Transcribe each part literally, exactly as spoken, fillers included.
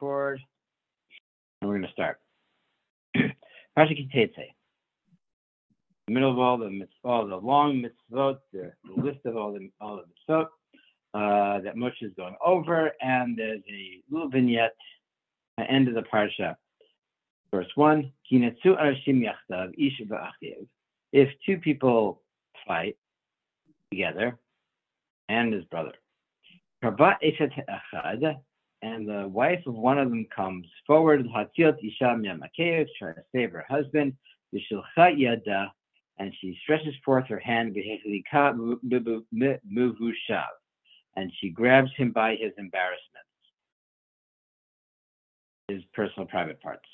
record, and we're going to start. Parsha Kitetse. In the middle of all the mitzvot, all the long mitzvot, the, the list of all the all the mitzvot uh, that Moshe is going over, and there's a little vignette at the end of the parsha. Verse one: Kinetzu arashim yachdav ish v'achiv. If two people fight together, and his brother, Kava eshet echad, and the wife of one of them comes forward, Hatiot isha mi'amakev, trying to save her husband, v'shilcha yada, and she stretches forth her hand, v'hechlika muvushav, and she grabs him by his embarrassments, his personal private parts.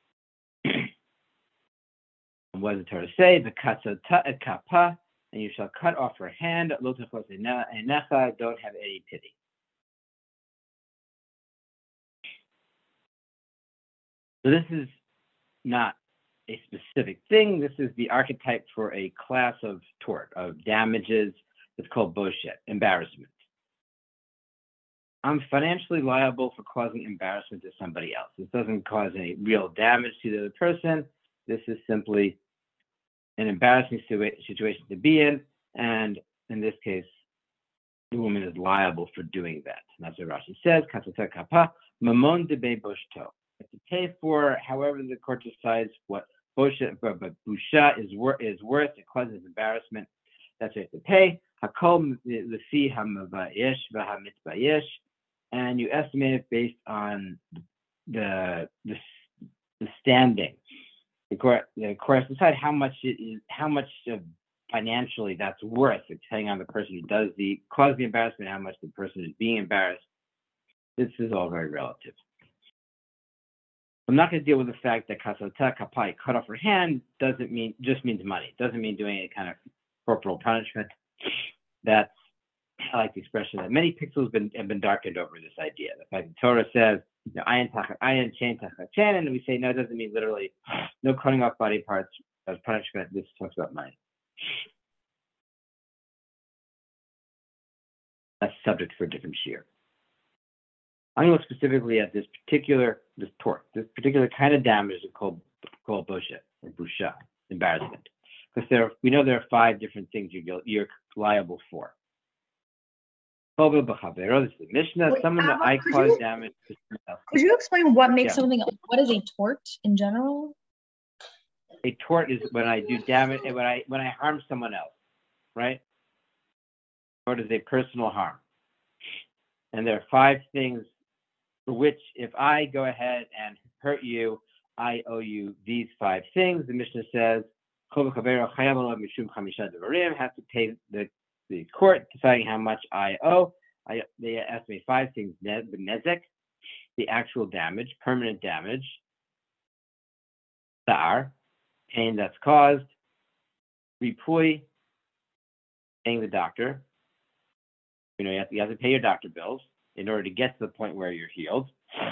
And what does the Torah say? V'katzota et kapa, and you shall cut off her hand. Lo techos einecha, don't have any pity. So this is not a specific thing. This is the archetype for a class of tort, of damages. It's called boshet, embarrassment. I'm financially liable for causing embarrassment to somebody else. This doesn't cause any real damage to the other person. This is simply an embarrassing situation to be in, and in this case, the woman is liable for doing that. And that's what Rashi says, Katzota kapa, mamon debe boshto. To pay for however the court decides what bosha, but busha is, wor- is worth, it causes embarrassment, that's what you have to pay. Hakol lefi hamavayesh v'hamitvayesh, and you estimate it based on the the, the standing. The court, the court decide how much it is, how much of financially that's worth, depending on the person who does the cause the embarrassment, how much the person is being embarrassed. This is all very relative. I'm not going to deal with the fact that kasota kapai, cut off her hand, doesn't mean just means money. It doesn't mean doing any kind of corporal punishment. That's, I like the expression that many pixels have been, have been darkened over this idea. The fact that Torah says, you know, ayin tachat ayin, chain tachat chain, and we say no, it doesn't mean literally no cutting off body parts as punishment. This talks about money. That's subject for a different shear. I'm going to look specifically at this particular this tort, this particular kind of damage is called called boshet or busha, embarrassment, because there we know there are five different things you're you're liable for. This is the Mishnah. Wait, Someone that Alma, I could cause you- damage. To someone else. Could you explain what makes Yeah. something, what is a tort in general? A tort is when I do damage, when I when I harm someone else, right? Tort is a personal harm, and there are five things for which, if I go ahead and hurt you, I owe you these five things. The Mishnah says, has to pay the, the court deciding how much I owe. I, they asked me five things: the nezek, the actual damage, permanent damage; sar, pain that's caused; ripui, paying the doctor. You know, you have, to, you have to pay your doctor bills in order to get to the point where you're healed.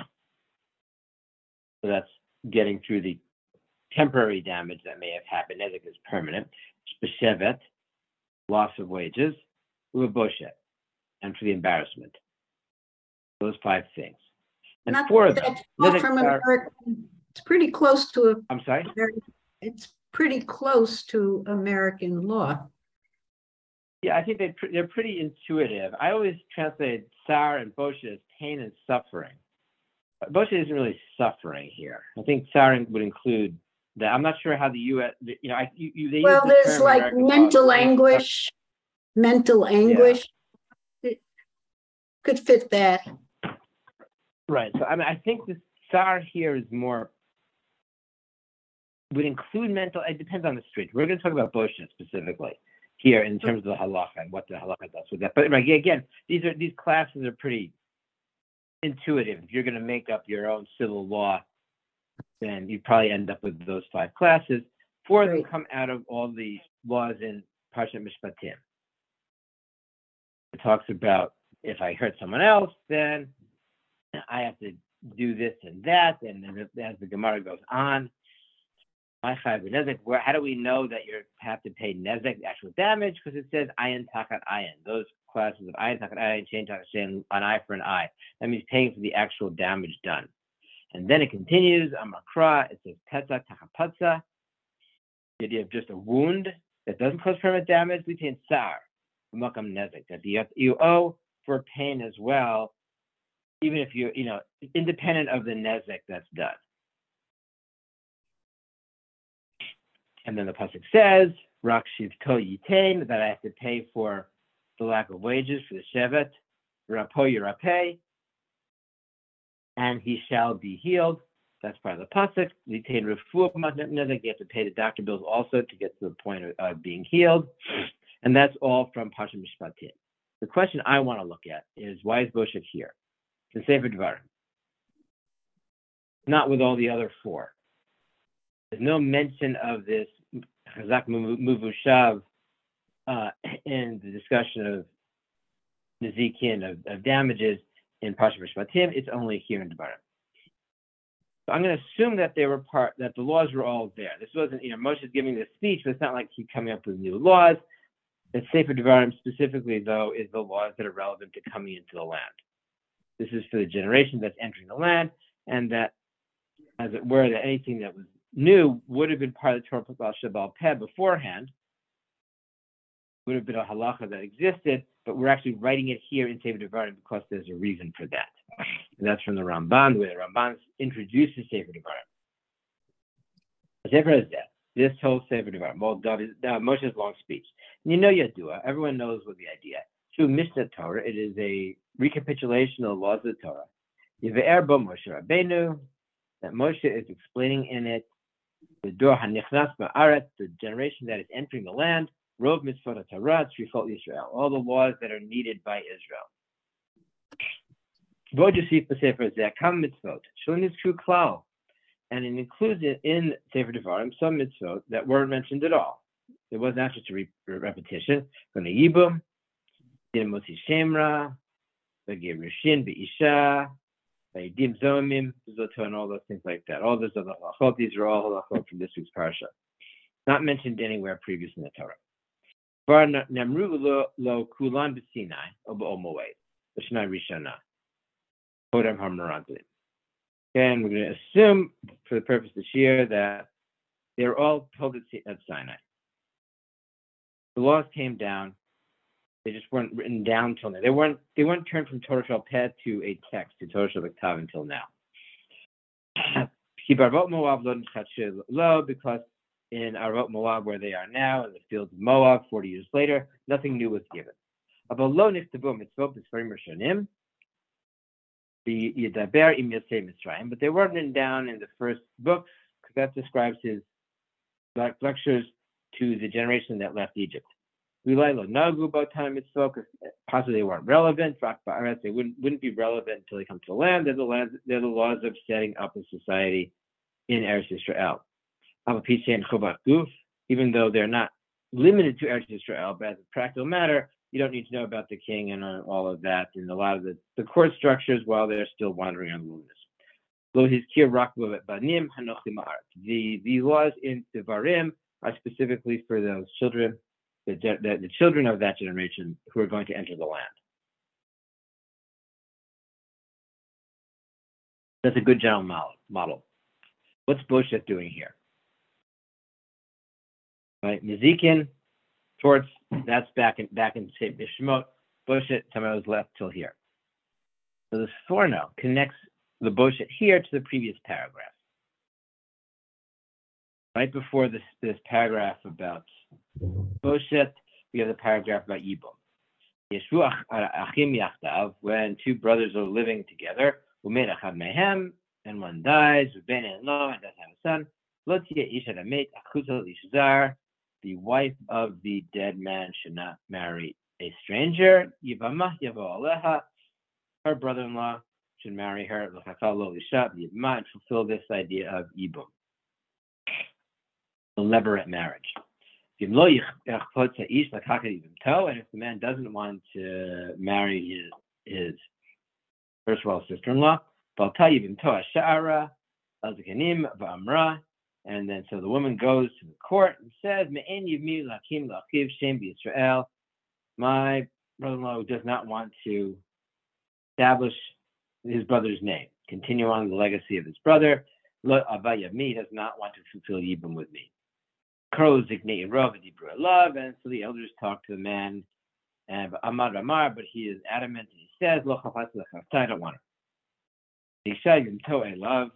So that's getting through the temporary damage that may have happened. Nezek is permanent. Shbeshevet, loss of wages. Uboshet, and for the embarrassment. Those five things. And Not four of them. that Nezek from are, American, it's pretty close to a, I'm sorry? it's pretty close to American law. Yeah, I think they, they're pretty intuitive. I always translate tsar and boshet as pain and suffering. But boshet isn't really suffering here. I think tsar would include that. I'm not sure how the U S, you know, I, you, you, they Well, use the there's term like American mental law. anguish, mental anguish. It could fit that. Right. So I mean, I think the tsar here is more, would include mental, it depends on the street. We're going to talk about boshet specifically here in terms of the halacha and what the halacha does with that. But again, these are these classes are pretty intuitive. If you're going to make up your own civil law, then you probably end up with those five classes. Four of them Right. come out of all the laws in Parshat Mishpatim. It talks about if I hurt someone else, then I have to do this and that, and then as the Gemara goes on, how do we know that you have to pay nezek, the actual damage? Because it says ayin takat ayin. Those classes of ayin takat ayin, chain takat chain, an eye for an eye. That means paying for the actual damage done. And then it continues, Amakra, it says Petza Tachapatza, the idea of just a wound that doesn't cause permanent damage, we take Tsar, Makam Nezik, that you, you owe for pain as well, even if you, you know, independent of the Nezik that's done. And then the pasuk says, "Rak shivto yitain," that I have to pay for the lack of wages for the shevet. Rapo yirapeh, and he shall be healed. That's part of the pasuk. Yitain refuah matnezek. You have to pay the doctor bills also to get to the point of, of being healed, and that's all from Pasha Mishpatim. The question I want to look at is, why is Boshet here? The Sefer Devarim, not with all the other four. There's no mention of this Chazak Muvushav uh, in the discussion of Nezikin, of, of damages in Pasha Mishpatim. It's only here in Devarim. So I'm going to assume that they were part, that the laws were all there. This wasn't, you know, Moshe's giving this speech, but it's not like he's coming up with new laws. The Sefer Devarim specifically, though, is the laws that are relevant to coming into the land. This is for the generation that's entering the land, and that, as it were, that anything that was new would have been part of the Torah Shabbat Peh beforehand, would have been a halacha that existed, but we're actually writing it here in Sefer Devarim because there's a reason for that. And that's from the Ramban, the way the Ramban introduces Sefer Devarim. The Sefer is that. This whole Sefer Devarim, well, David, uh, Moshe's long speech. And you know Yadua, everyone knows what the idea. Through Mishnah Torah, it is a recapitulation of the laws of the Torah. Yive'er bo Moshe Rabbeinu, that Moshe is explaining in it the Dor HaNichnas Ma'aretz, the generation that is entering the land, Rov Mitzvot HaTorah, Tzrifot Yisrael, all the laws that are needed by Israel. Bo Yosef B'Sefer Zeh Kam Mitzvot, Shon Nizku Klal, and it includes it in Sefer Devarim some mitzvot that weren't mentioned at all. It was not just a re- repetition. From the Yibum, Din Motzi Shemra, the Gerushin Be'isha, Dim Zomim, and all those things like that. All those other halachot, these are all halachot from this week's parsha. Not mentioned anywhere previous in the Torah. Bar Namru lo Kulan B'Sinai, Oba Omoed, B'Shnai Rishana, Kodem HaMaraglim. And we're going to assume, for the purpose of this year, that they're all told at Sinai. The laws came down. They just weren't written down till now. They weren't. They weren't turned from Torah Shel Peh to a text to Torah Shel B'Ktav until now. Because in Arvot Moab, where they are now, in the fields of Moab, forty years later, nothing new was given. But they weren't written down in the first books, because that describes his lectures to the generation that left Egypt. Possibly they weren't relevant. They wouldn't, wouldn't be relevant until they come to the land. They're the, land, they're the laws of setting up a society in Eretz Yisrael. Even though they're not limited to Eretz Yisrael, but as a practical matter, you don't need to know about the king and all of that and a lot of the, the court structures while they're still wandering on the wilderness. The, the laws in Devarim are specifically for those children, the, the, the children of that generation who are going to enter the land. That's a good general model. What's Boshet doing here? Right, Nezikin, torts, that's back in back in Sefer Shemot. Boshet, somehow was left till here. So this forno connects the Boshet here to the previous paragraph. Right before this, this paragraph about Boshet, we have the paragraph about Yibum. Yeshua Achim Yachtav, when two brothers are living together, Umed Achad Mehem, and one dies, Ben and Lo, and doesn't have a son. Lo Tia Isha Damet Achuzo Lishazar, the wife of the dead man should not marry a stranger. Yivamah Yavo Aleha, her brother-in-law should marry her. L'chakal Lo Lishat Yivamah, and fulfill this idea of Yibum, elaborate marriage. And if the man doesn't want to marry his, his first of all sister-in-law, and then so the woman goes to the court and says, my brother-in-law does not want to establish his brother's name. continue on the legacy of his brother. Lo avaya me, does not want to fulfill Yibum with me. Love, and so the elders talk to the man, and Amar Amar, but he is adamant, and he says, Lo I don't want her. Love,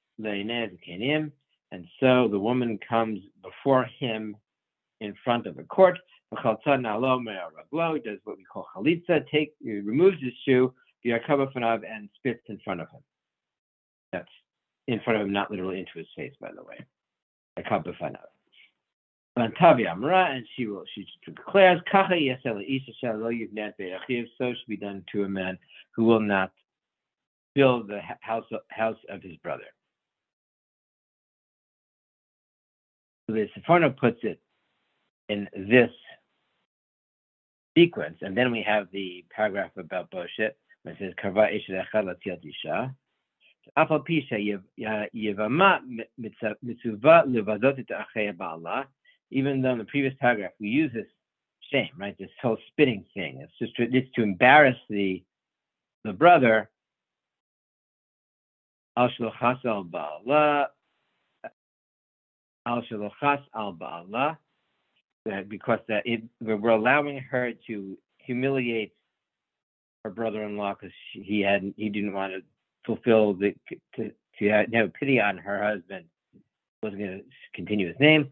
and so the woman comes before him in front of the court. He does what we call chalitza, take, he removes his shoe, and spits in front of him. That's in front of him, not literally into his face, by the way. And she will, she declares, so should be done to a man who will not build the house, house of his brother. So the Seforno puts it in this sequence, and then we have the paragraph about Boshit, where it says, Karva Eshet Echad Latil Tisha. Afal Pisha Yevama Mitzuva Levadot Et Achei Ba'ala. Even though in the previous paragraph we use this shame, right, this whole spitting thing, it's just to, it's to embarrass the the brother. Al Shlochas Al Ba'ala. Al Shlochas Al Ba'ala. Because that it, we're allowing her to humiliate her brother-in-law because he hadn't, he didn't want to fulfill the to, to have pity on her husband. Wasn't going to continue his name.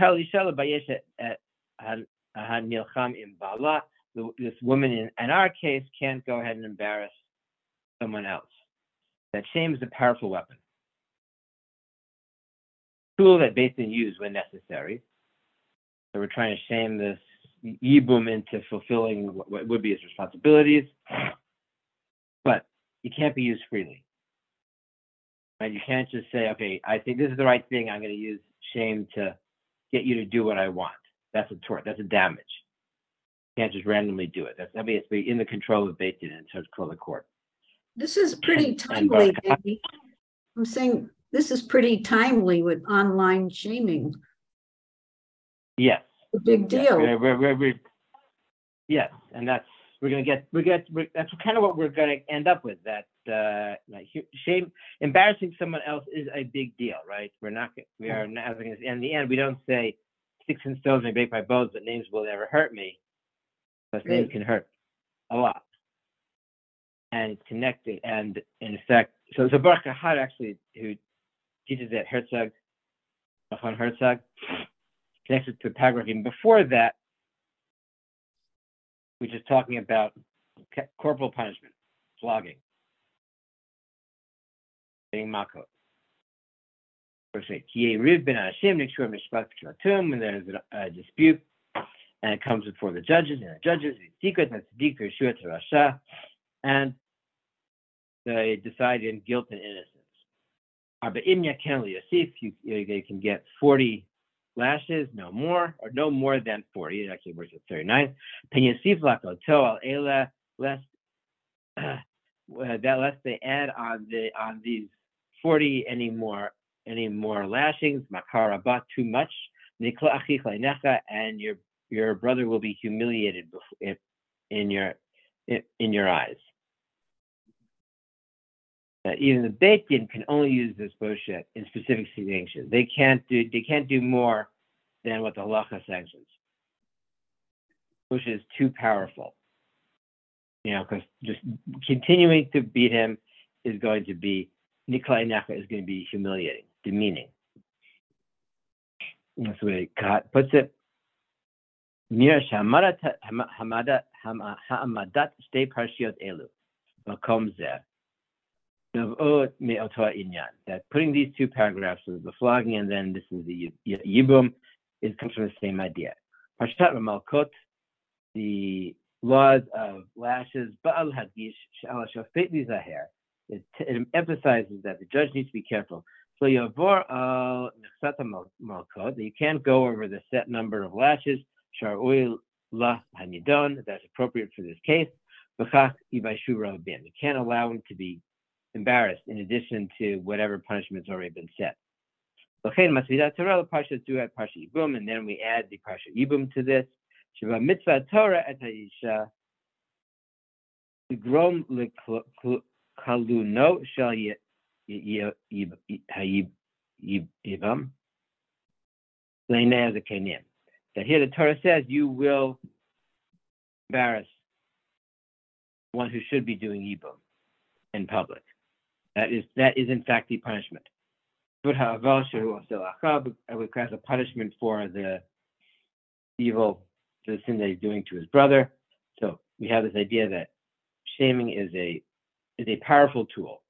This woman in, in our case can't go ahead and embarrass someone else. That shame is a powerful weapon, tool that Beit Din use when necessary. So we're trying to shame this Yibum into fulfilling what, what would be his responsibilities, but you can't be used freely. Right? You can't just say, okay, I think this is the right thing, I'm going to use shame to get you to do what I want. That's a tort, that's a damage. You can't just randomly do it. That's I mean, it's in the control of Beit Din in terms of the court. This is pretty And- timely, and- Becky. I'm saying this is pretty timely with online shaming. Yes. A big Yes, deal. we're, we're, we're, we're, yes, and that's we're gonna get we get we're, that's kind of what we're gonna end up with. That uh, like shame, embarrassing someone else is a big deal, right? We're not we are not. In the end, we don't say sticks and stones may break my bones, but names will never hurt me. Because names can hurt a lot, and it's connected. And in fact, so so Baruch Ahad actually who teaches at Herzog, Nachman Herzog, connected to the paragraph even before that, which is talking about corporal punishment, flogging, being makot. When there's a dispute and it comes before the judges, and the judges, it's secret, and it's Rasha, and they decide in guilt and innocence. You, you can get forty lashes, no more, or no more than forty. It actually works at thirty-nine. Lest uh, that lest they add on the on these forty any more any more lashings, makarabat, too much, and your your brother will be humiliated in, in your in, in your eyes. Uh, even the Beit Din can only use this boshet in specific situations. They can't do they can't do more than what the halacha sanctions, which is too powerful. You know, because just continuing to beat him is going to be Niklai Necha is going to be humiliating, demeaning. That's the way God puts it. Mirash hamadat hamadat shtei parshiot elu makom zeh. That putting these two paragraphs of the flogging and then this is the Yibum is comes from the same idea. Parshat Malkot, the laws of lashes, Ba'al Hadish, Sha'al Shafet Lizaher. It emphasizes that the judge needs to be careful. So Yavor al Nechsata Malkot, you can't go over the set number of lashes, Shar'ui La Hanidon, that's appropriate for this case. B'chach Ibaishu Rabim. You can't allow him to be embarrassed in addition to whatever punishment's already been set. And then we add the Parsha Yibum to this. Shiva mitzvah Torah et ha'isha grom lekaluno shel Yibam, that here the Torah says you will embarrass one who should be doing Yibam in public. That is, that is in fact the punishment. It requires a punishment for the evil, the sin that he's doing to his brother. So we have this idea that shaming is a is a powerful tool.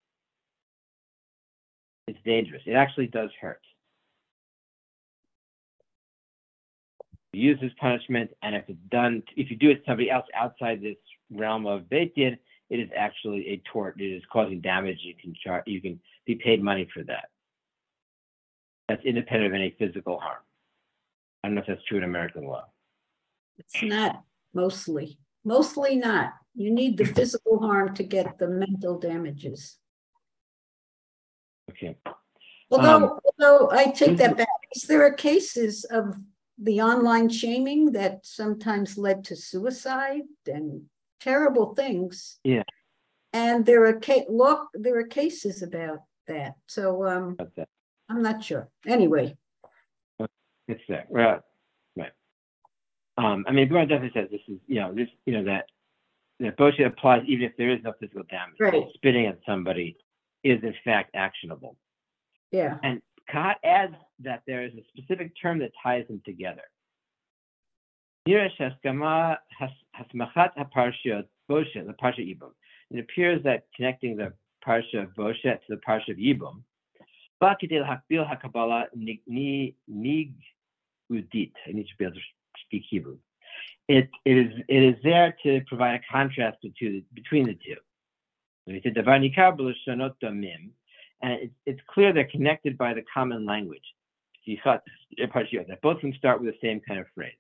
It's dangerous. It actually does hurt. You use this punishment, and if it's done, if you do it to somebody else outside this realm of Beit Din, it is actually a tort. It is causing damage. You can char- you can be paid money for that. That's independent of any physical harm. I don't know if that's true in American law. It's not mostly, mostly not. You need the physical harm to get the mental damages. Okay. Although, Um, although I take that back, is there are cases of the online shaming that sometimes led to suicide and terrible things. Yeah. And there are ca- law, there are cases about that. So um, that. I'm not sure. Anyway. It's there. Right. Right. Um, I mean, Gemara definitely says this is, you know, this, you know, that that Boshet applies even if there is no physical damage. Right. Spitting at somebody is in fact actionable. Yeah. And Kahat adds that there is a specific term that ties them together. It appears that connecting the parsha of Boshet to the parsha of Yibum, I need to be able to speak Hebrew. It, it is it is there to provide a contrast between, between the two. And it, it's clear they're connected by the common language. That both can start with the same kind of phrase.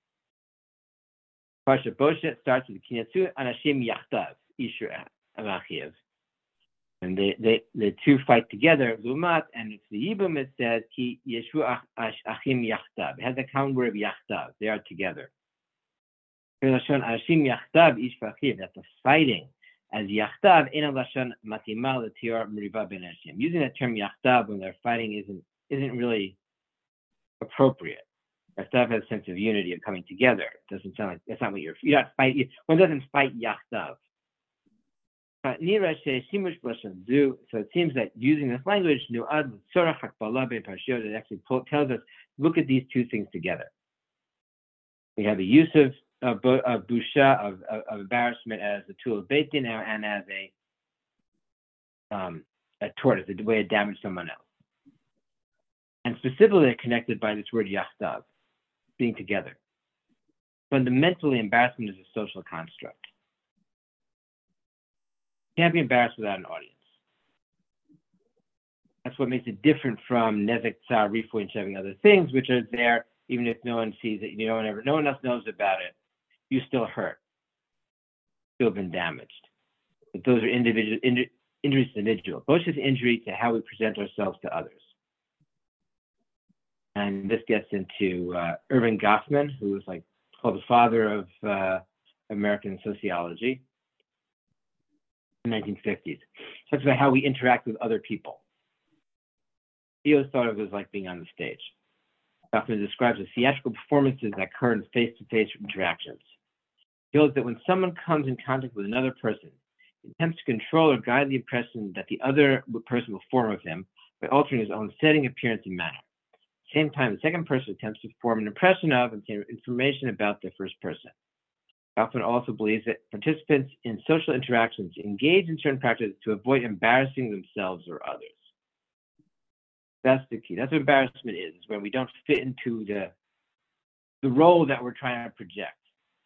Parsha Boshet starts with Kinetsu Anashim Yachtav Ishur Avachiv. And they, they, the two fight together, Lumat, and it's the Yibum, it says, Ki Yeshu Achim Yachtav. It has the common word of Yachtav. They are together. Lashon Anashim Yachtav Ish Vachiv. That's the fighting. As Yachtav, Ena Lashon Matima L'Tior Meriva Ben Hashem. Using that term Yachtav when they're fighting isn't isn't really appropriate. Yachtav has a sense of unity, of coming together. It doesn't sound like, that's not what you're, you're not fighting. One doesn't fight Yachtav. So it seems that using this language, it actually tells us, look at these two things together. We have the use of of, of busha, of, of, of embarrassment as a tool of Beit Din and as a um, a tort, as a way to damage someone else. And specifically, they're connected by this word yachtav, being together. Fundamentally, embarrassment is a social construct. You can't be embarrassed without an audience. That's what makes it different from nezek, tsar, rifui, and shoving other things, which are there even if no one sees it, no one ever, no one else knows about it. You still hurt, still been damaged. But those are individual injuries to individual. Both is injury to how we present ourselves to others. And this gets into uh, Irving Goffman, who was like called the father of uh, American sociology in the nineteen fifties. Talks about how we interact with other people. He always thought of it as like being on the stage. Goffman describes the theatrical performances that occur in face-to-face interactions. He holds that when someone comes in contact with another person, he attempts to control or guide the impression that the other person will form of him by altering his own setting, appearance, and manner. At the same time, the second person attempts to form an impression of and obtain information about the first person. Goffman also believes that participants in social interactions engage in certain practices to avoid embarrassing themselves or others. That's the key. That's what embarrassment is, is when we don't fit into the, the role that we're trying to project.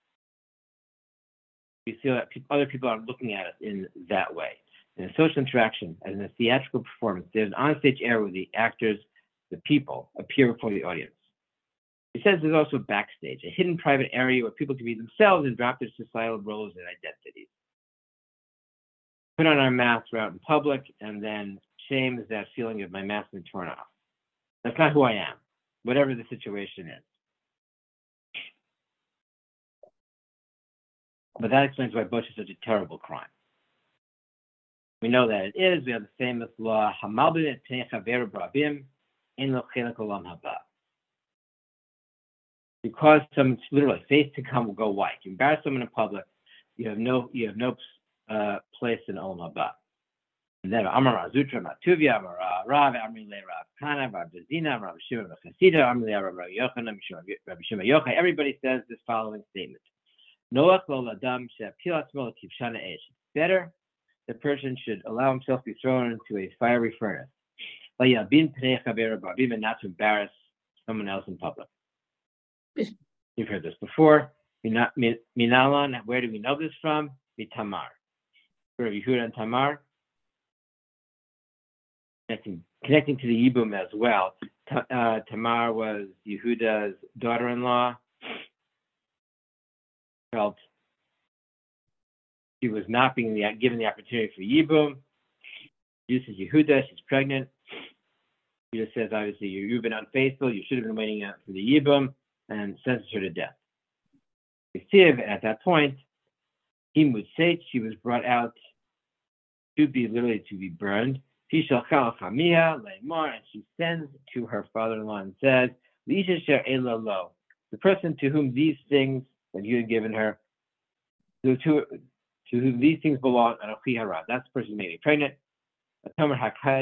We feel that people, other people aren't looking at us in that way. In a social interaction, as in a theatrical performance, there's an onstage area where the actors, the people, appear before the audience. He says there's also backstage, a hidden private area where people can be themselves and drop their societal roles and identities. Put on our masks, we're out in public, and then shame is that feeling of my mask being torn off. That's not who I am, whatever the situation is. But that explains why Bush is such a terrible crime. We know that it is. We have the famous law, Hamalbim et Pnei Chaver B'Rabim, Ein Lo Chelek Olam Haba. Because someone's literally face to come will go white. You embarrass someone in public, you have no you have no uh, place in Olam Haba. And then Amar Zutra Matuvia, Amar Rav, Amri Le Rav Kana, Rav Dezina, Rav Shimon Chasida, Amri Le Rav Yochanan, Rav Shimon Yochai. Everybody says this following statement: Noach lo ladam she'apil atzmo l'kivshana eish. Better, the person should allow himself to be thrown into a fiery furnace. Layabin pnei chaver b'rabim, and not to embarrass someone else in public. You've heard this before. Minalan, where do we know this from? Mitamar. Rav Yehuda and Tamar. Connecting, connecting to the Yibum as well. Uh, Tamar was Yehuda's daughter-in-law. Felt she was not being the, given the opportunity for Yibum. This is Yehuda. She's pregnant. Yehuda says, obviously, you, you've been unfaithful. You should have been waiting out for the Yibum, and sentences her to death. At that point, he would say she was brought out to be literally to be burned. And she sends to her father-in-law and says, the person to whom these things that you had given her, to, to, to whom these things belong, that's the person who made me pregnant. And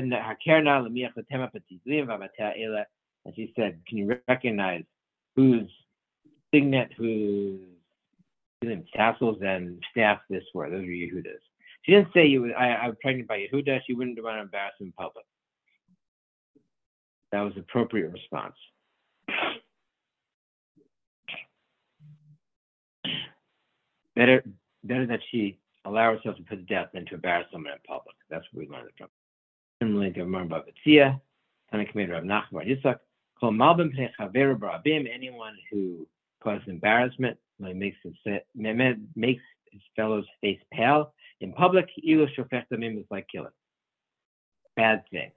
she said, can you recognize whose signet, whose tassels and staff this were? Those were Yehuda's. She didn't say you was, I, I was pregnant by Yehuda. She wouldn't want to embarrass him in public. That was the appropriate response. Better, better that she allow herself to put to death than to embarrass someone in public. That's what we learned from. Similarly to Amar Bavitzia, Tana Commander of Nachman Bar Yitzchak, Kol Malbim Pnei Chaver B'Rabim, anyone who causes embarrassment, makes his, makes his fellow's face pale in public, Ilo Shofech Damim is like killing. Bad thing.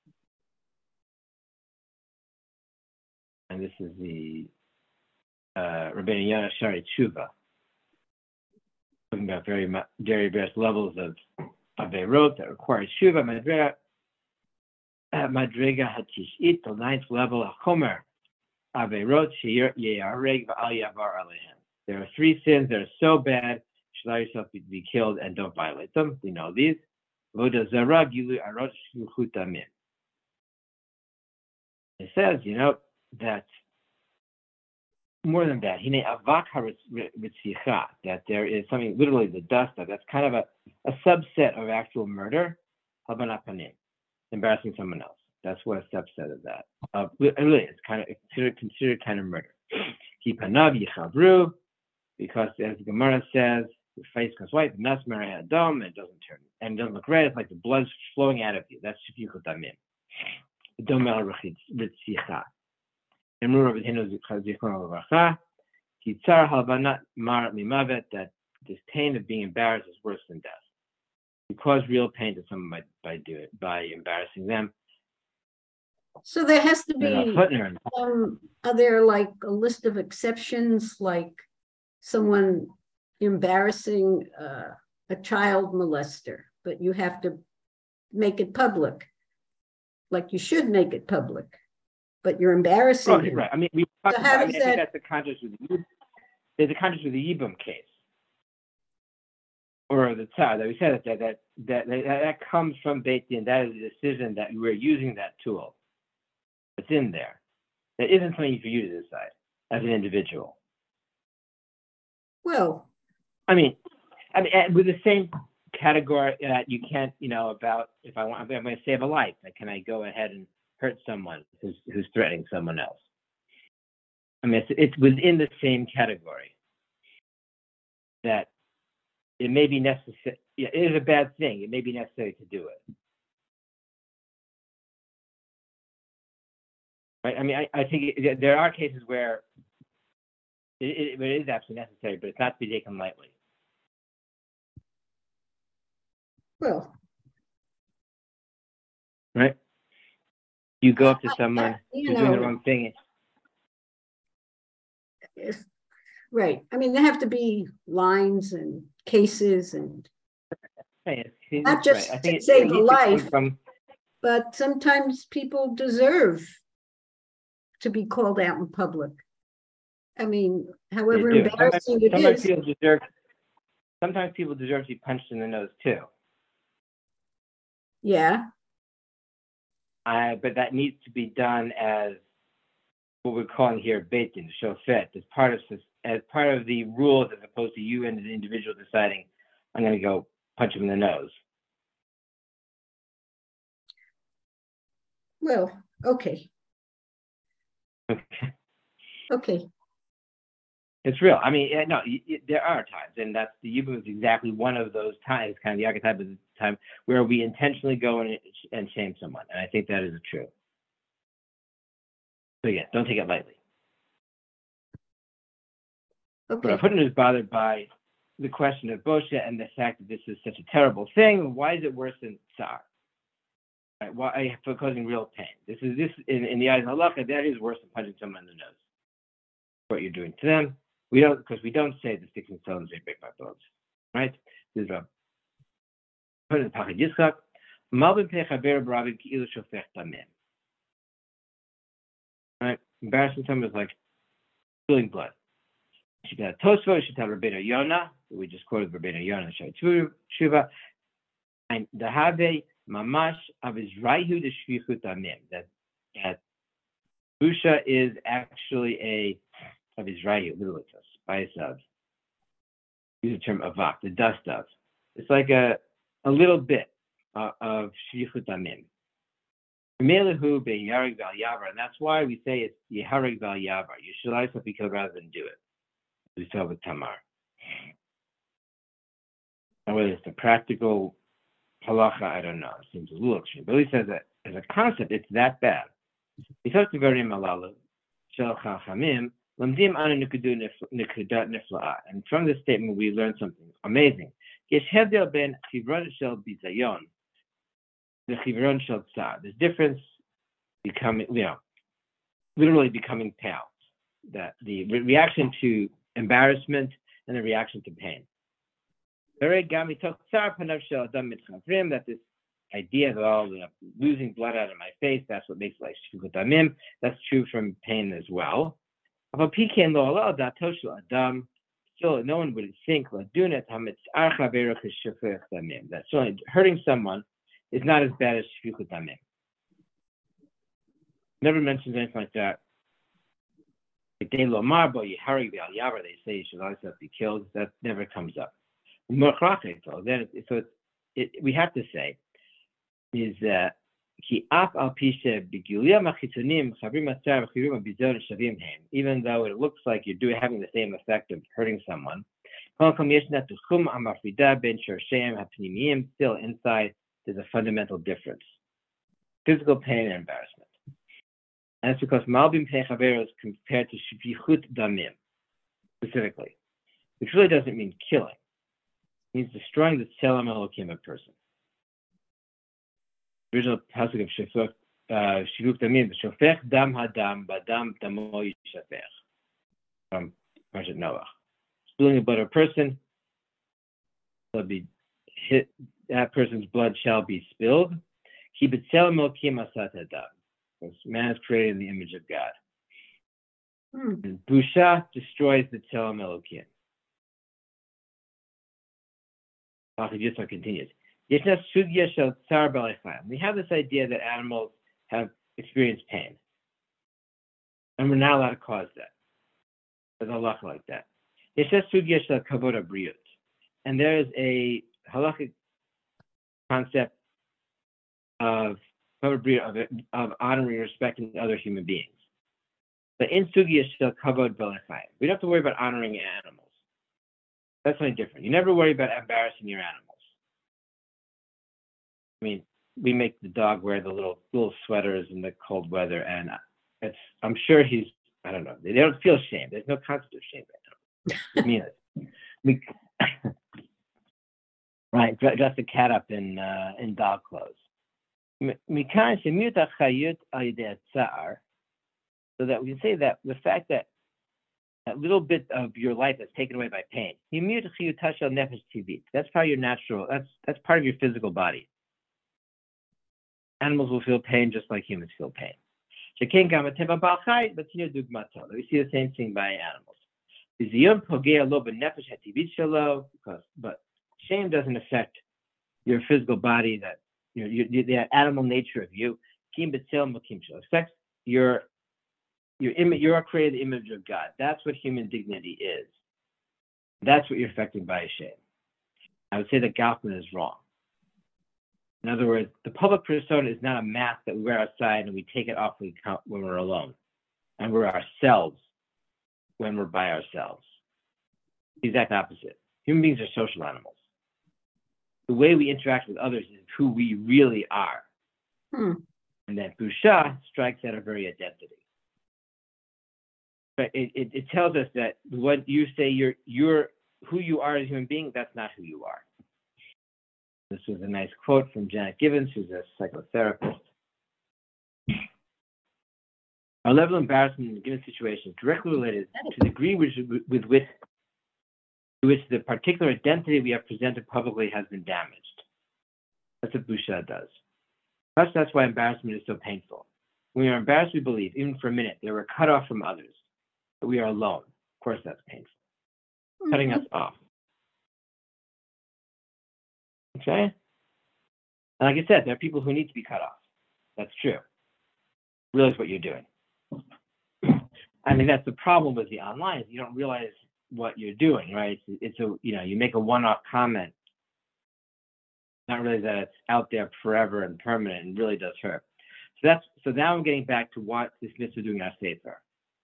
And this is the uh, Rabbeinu Yonah Shari Tshuva, talking about very, very various levels of Aveirot that require Tshuva. Madriga, Madriga Hatishit, the ninth level of Chomer, Aveirot Sheir Ye'areg V'al Yavar Alehem. There are three sins that are so bad, you should allow yourself to be killed and don't violate them. We know these. Voda Zara Gilu Arot Shluchut Damim. It says, you know, that more than that, hine avak haritzicha, that there is something, literally the dust of, that's kind of a, a subset of actual murder, habanapanim, embarrassing someone else. That's what a subset of that. Uh, really, it's kind of considered considered kind of murder. Kipanav yichavru, because as the Gemara says, your face goes white, nasmer adam, and it doesn't turn, and it doesn't look red. It's like the blood's flowing out of you. That's shfichut damim. Domel ritzicha. That this pain of being embarrassed is worse than death. You cause real pain to someone by, by do it by embarrassing them. So there has to be um, are there like a list of exceptions, like someone embarrassing uh, a child molester, but you have to make it public, like you should make it public. But you're embarrassing. Oh, right. I mean, we so about, how I, mean, does I think that... that's the context of the there's a context with the Yibum case, or the Tsar that we said that that that that, that comes from Beit Din. That is a decision that we're using that tool. It's in there. That isn't something for you to decide as an individual. Well, I mean, I mean, with the same category that you can't, you know, about if I want, if I'm going to save a life, can I go ahead and hurt someone who's who's threatening someone else? I mean, it's, it's within the same category that it may be necessary. Yeah, it is a bad thing. It may be necessary to do it. Right? I mean, I, I think it, there are cases where it, it, it is absolutely necessary, but it's not to be taken lightly. Well, right? You go up to someone you who's know, doing the wrong thing. If, right. I mean, there have to be lines and cases, and Hey, he's Not just right. I to think it, save it a needs to come life, from. but sometimes people deserve to be called out in public. I mean, They however do. Sometimes, embarrassing it sometimes is. people deserve. Sometimes people deserve to be punched in the nose too. Yeah. Uh, but that needs to be done as what we're calling here baiting, the shofet, as part of as part of the rules, as opposed to you and the individual deciding, I'm going to go punch him in the nose. Well, okay. Okay. Okay. It's real. I mean, no, there are times, and that's the Yibum is exactly one of those times, kind of the archetype of the time where we intentionally go and, and shame someone, and I think that is true. So yeah, don't take it lightly. Okay. But Rav Hutner is bothered by the question of Bosha and the fact that this is such a terrible thing. Why is it worse than Tsar? Right? Why for causing real pain? This is this in, in the eyes of Halacha, that is worse than punching someone in the nose. What you're doing to them. We don't, because we don't say the sticks and stones they break my bones, right? This is Rav Hutner Pachad Yitzchak. Malbim pechaber b'ravim ki'ilu shofech damim. Right? Embarrassing someone is like spilling blood. She got Tosfos, she got Rabbeinu Yonah. We just quoted Rabbeinu Yonah, Shuvah, and the Habe Mamash of Israhu the Shvichut Damim. That that Busha is actually a of Israhu, literally, spice of. Use the term avak, the dust of. It's like a a little bit uh, of Shvichut Damim. Melehu be Yarig Val Yavar, and that's why we say it's Yeharig Val Yavar. You should also be killed rather than do it. We saw with Tamar. And whether it's a practical halacha, I don't know. It seems a little extreme. But at least as a as a concept, it's that bad. He talks to Garim Alalu, Shel Chachamim, Lamdim Anu Nikudu Nikudat Nifla'a. And from this statement, we learn something amazing. Yesh Hebdel ben Chivron Shel Bizayon, the Chivron Shel Tzar. There's difference becoming, you know, literally becoming pale. That the re- reaction to embarrassment and the reaction to pain. That this idea of all oh, losing blood out of my face, that's what makes life shuvah damim. That's true from pain as well. Still, no one would think that certainly hurting someone is not as bad as shuvah damim. Never mentions anything like that. They say you should always have to be killed. That never comes up. So then, it, so it, it, we have to say is that even though it looks like you're doing having the same effect of hurting someone, still inside there's a fundamental difference: physical pain and embarrassment. And that's because Malbim Pnei Chaver is compared to Shvichut Damim, specifically, which really doesn't mean killing. It means destroying the Tzelem Elokim of person. The original pasuk of Shvichut Damim, Shofech Dam Hadam, Badam Damo Yishafech, from Parshat Noach. Spilling the blood of a person, will be hit, that person's blood shall be spilled. Ki b'Tzelem Elokim Asat Hadam. Man is created in the image of God. Hmm. And Busha destroys the Tzelem Elokim. Pachad Yitzchak continues. We have this idea that animals have experienced pain. And we're not allowed to cause that. There's a halacha like that. And there is a halachic concept of Of, of honoring and respecting other human beings. But in Sugya Shel Kavod B'Lechayim, we don't have to worry about honoring animals. That's something different. You never worry about embarrassing your animals. I mean, we make the dog wear the little little sweaters in the cold weather, and it's I'm sure he's, I don't know, they don't feel shame. There's no concept of shame right now. Me we, right, dress the cat up in uh, in dog clothes. So that we can say that the fact that that little bit of your life that's taken away by pain. That's part of your natural, that's that's part of your physical body. Animals will feel pain just like humans feel pain. We see the same thing by animals. Because, but shame doesn't affect your physical body, that you know, your, the animal nature of you. It affects your your image. You're created the image of God. That's what human dignity is. That's what you're affected by shame. I would say that Goffman is wrong. In other words, the public persona is not a mask that we wear outside and we take it off when we're alone, and we're ourselves when we're by ourselves. The exact opposite. Human beings are social animals. The way we interact with others is who we really are. Hmm. And then Busha strikes at our very identity. But it, it, it tells us that what you say you're you're who you are as a human being, that's not who you are. This was a nice quote from Janet Gibbons, who's a psychotherapist. Our level of embarrassment in a given situation is directly related to the degree which, with which, which the particular identity we have presented publicly has been damaged. That's what Busha does. Perhaps that's why embarrassment is so painful. When we are embarrassed, we believe, even for a minute, that we're cut off from others, that we are alone. Of course, that's painful. Mm-hmm. Cutting us off. Okay? And like I said, there are people who need to be cut off. That's true. Realize what you're doing. I mean, that's the problem with the online. You don't realize what you're doing, right? It's, it's a, you know, you make a one-off comment, not really that it's out there forever and permanent, and really does hurt. So that's so now I'm getting back to what this mitzvah doing our sefer.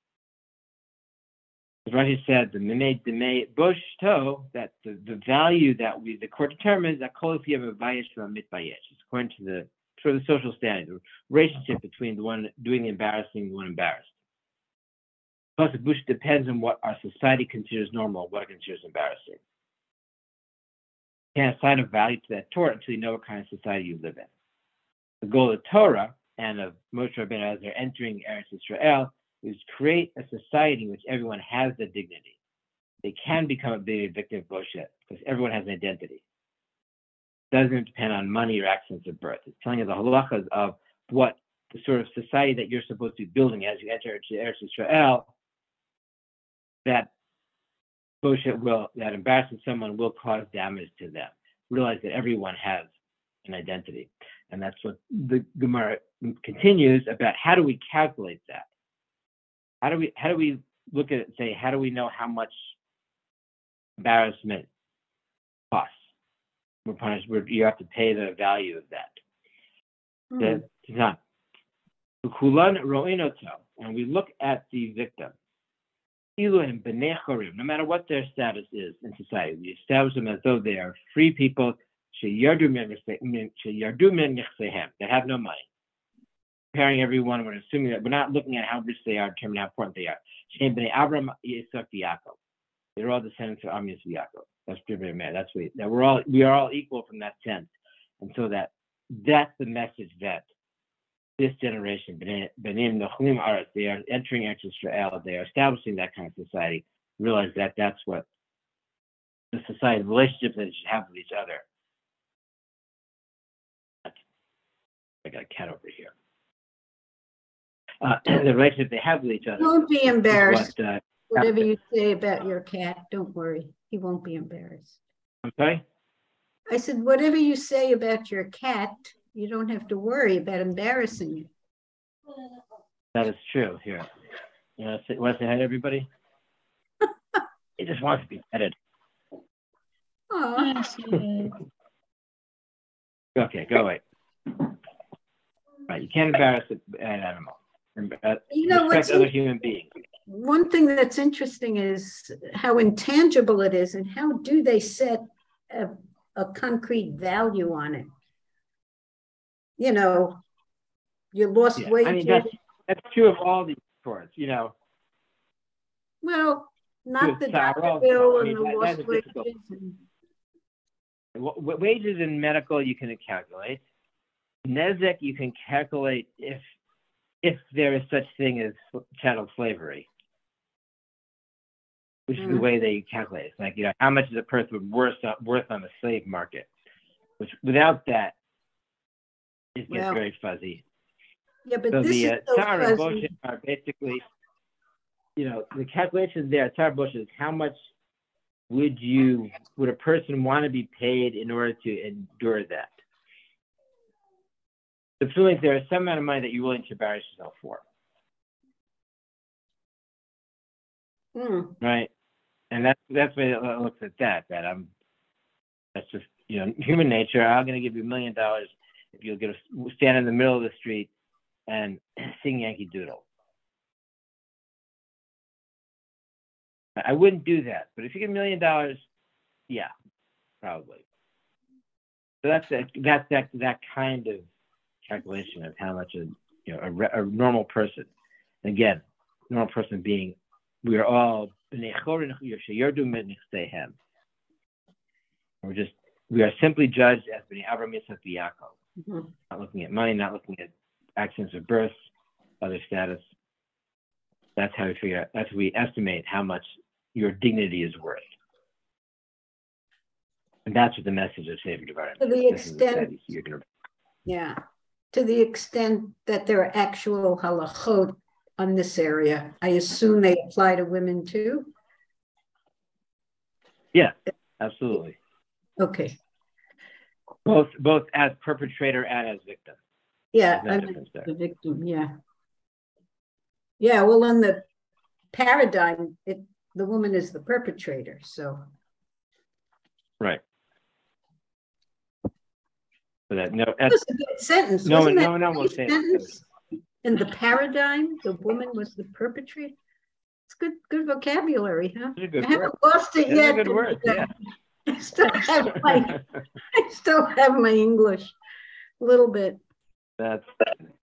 As Rashi said, the mimei demei bush to, that the, the value that we the court determines that kol if you have a vayish from a mitvayish. It's according to the sort of the social standard, the relationship between the one doing the embarrassing and the one embarrassed. Plus, the bush depends on what our society considers normal, what it considers embarrassing. You can't assign a value to that Torah until you know what kind of society you live in. The goal of Torah and of Moshe Rabbeinu as they're entering Eretz Yisrael is create a society in which everyone has the dignity. They can become a big victim of bullshit because everyone has an identity. It doesn't depend on money or accidents of birth. It's telling you the halachas of what the sort of society that you're supposed to be building as you enter Eretz Yisrael. That bullshit will, that embarrassing someone will cause damage to them. Realize that everyone has an identity. And that's what the Gemara continues about. How do we calculate that? How do we how do we look at it and say, how do we know how much embarrassment costs? We're punished, we're, you have to pay the value of that. Mm. It's not. And we look at the victim. No matter what their status is in society, we establish them as though they are free people. They have no money. Comparing everyone, we're assuming that we're not looking at how rich they are, determining how important they are. They're all descendants of Am Yisrael Yaakov. That's pretty man. That's what that we're all we are all equal from that sense, and so that that's the message that this generation, Benim Nochlim Aretz, they are entering Eretz Yisrael. They are establishing that kind of society. Realize that that's what the society, the relationships that they should have with each other. I got a cat over here. Uh, the relationship they have with each other. Don't be embarrassed. What, uh, Whatever you say about your cat, don't worry. He won't be embarrassed. I'm sorry? I said, whatever you say about your cat, you don't have to worry about embarrassing it. That is true. Here. You want to say, want to say hi to everybody? He just wants to be petted. Oh. Okay, go away. Right, you can't embarrass an animal. Uh, you know, respect other human beings. One thing that's interesting is how intangible it is, and how do they set a, a concrete value on it? You know, you lost yeah. weight. I mean, that's, that's true of all these sports, you know. Well, not the Doctor Bill I mean, and the that, lost wages. And... Wages in medical, you can calculate. Nezek, you can calculate if if there is such thing as chattel slavery. which is Mm. the way they calculate it. It's like, you know, how much is a person worth, worth on the slave market? Which without that, it gets Well, very fuzzy. Yeah, but So this the is uh, so Tara fuzzy. Bosch are basically, you know, the calculations there, Tara Bosch is how much would you, would a person want to be paid in order to endure that? The feeling is there is some amount of money that you're willing to embarrass yourself for, Mm. right? And that's that's why it looks at that. That I'm, that's just, you know, human nature. I'm going to give you a million dollars if you'll get a, stand in the middle of the street and sing Yankee Doodle. I wouldn't do that, but if you get a million dollars, yeah, probably. So that's that that's that that kind of calculation of how much a, you know, a, a normal person. Again, normal person being, we are all we're just, we are simply judged as Bnei Avraham, Yitzchak, Yaakov. Mm-hmm. Not looking at money, not looking at accidents of birth, other status. That's how we figure out, that's how we estimate how much your dignity is worth. And that's what the message of Sefer Devarim. To the extent, you're gonna... yeah, to the extent that there are actual halachot on this area, I assume they apply to women too? Yeah, absolutely. Okay. Both both as perpetrator and as victim. Yeah, no I'm difference there. the victim, yeah. Yeah, well, in the paradigm, it the woman is the perpetrator, so. Right. So that, no, That was a good sentence. no, Wasn't no, that no, a we'll great say sentence? In the paradigm, the woman was the perpetrator. It's good, good vocabulary, huh? It's a good I haven't word. lost it It's yet. a good word, yeah. I still have my, I still have my English a little bit. That's